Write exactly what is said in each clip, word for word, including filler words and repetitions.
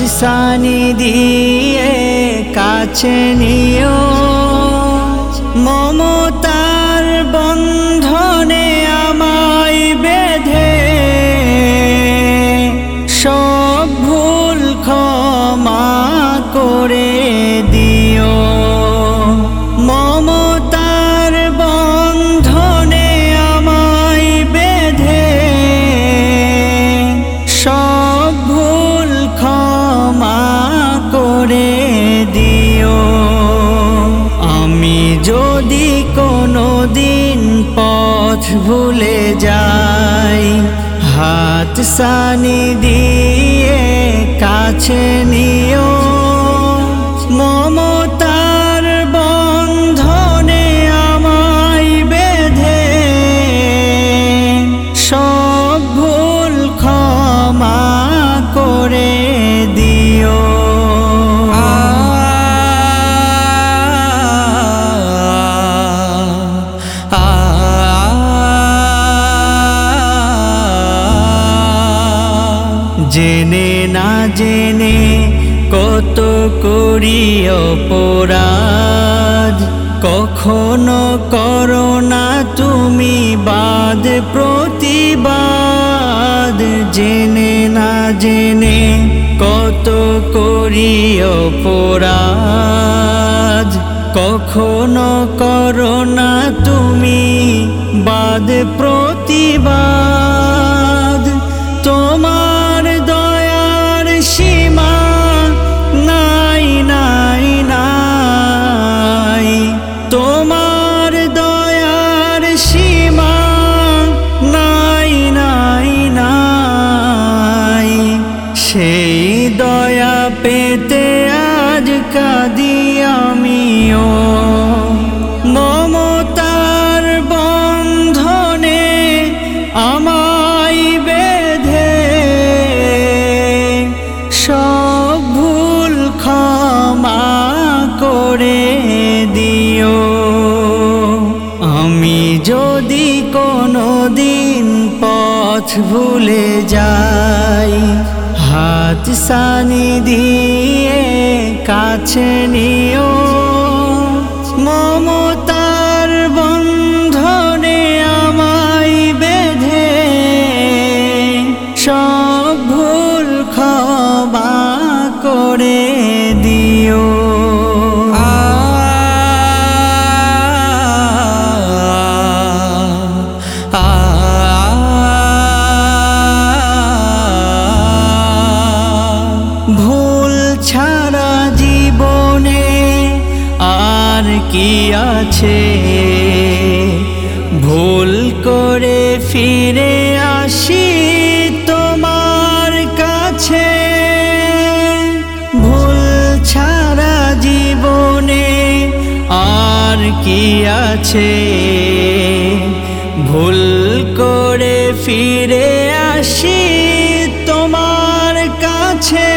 সানি দিয়ে কাছে নিও, মমতার বন্ধনে আমায় বেঁধে সব ভুল ক্ষমা করে দিও। মমতার বন্ধনে আমায় বেঁধে সব ভুল ক্ষমা করে দিও। আমি যদি কোনো দিন পথ ভুলে যাই, হাত সানি দিয়ে কাছে নিও, মমতার বন্ধনে আমায় বেঁধে সব ভুল ক্ষমা করে দিও। জেনে না জেনে কত করি অপরাধ, কখনো করো না তুমি বাদ প্রতিবাদ। জেনে না জেনে কত করি অপরাধ, কখনো করো না তুমি বাদ প্রতিবাদ। তোমার দয়ার সীমা নাই নাই নাই, তোমার দয়ার সীমা নাই নাই নাই। সেই দয়া পেতে আজ কাঁদি আমিও, মমতার বন্ধনে আমায় বেঁধে সব ভুল ক্ষমা করে দিও। আমি যদি কোনো দিন পথ ভুলে যাই, হাত সানি দিয়ে কাছে নিও, মমতার বন্ধনে আমায় বেঁধে সব ভুল ক্ষমা করে দিও। ভুল ছাড়া জীবনে আর কি আছে, ভুল করে ফিরে আসি তোমার কাছে। ভুল ছাড়া জীবনে আর কি আছে, ভুল করে ফিরে আসি তোমার কাছে।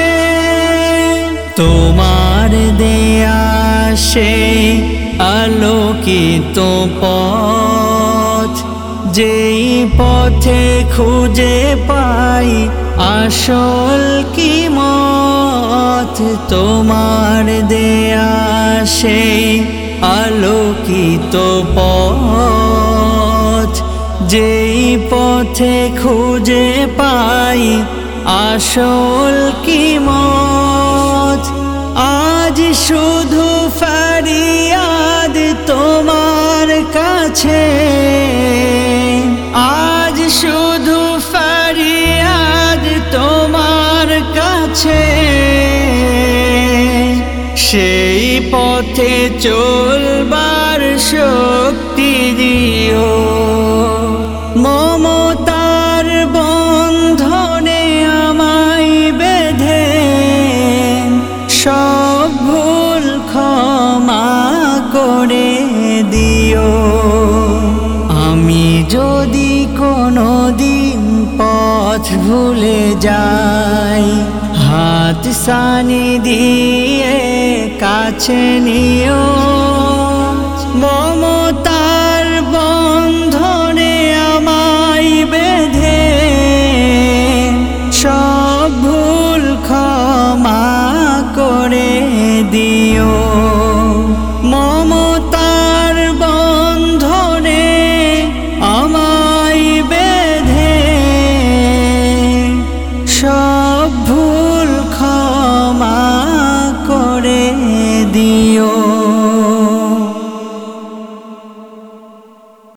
তোমার দেয়া সেই আলোকিত পথ, যেই পথে খুঁজে পাই আসল কি মত। তোমার দেয়া সেই আলোকিত পথ, যেই পথে খুঁজে পাই আসল কি মত। আজ শুধু ফরিয়াদ তোমার কাছে, আজ শুধু ফরিয়াদ তোমার কাছে। সেই পথে চলবার শক্তি দিও, মমতার বন্ধনে আমায় বেঁধে সব ভুল ক্ষমা করে দিও। আমি যদি কোনো দিন পথ ভুলে যাই, হাত সানি দিয়ে কাছে নিও, মমতার বন্ধনে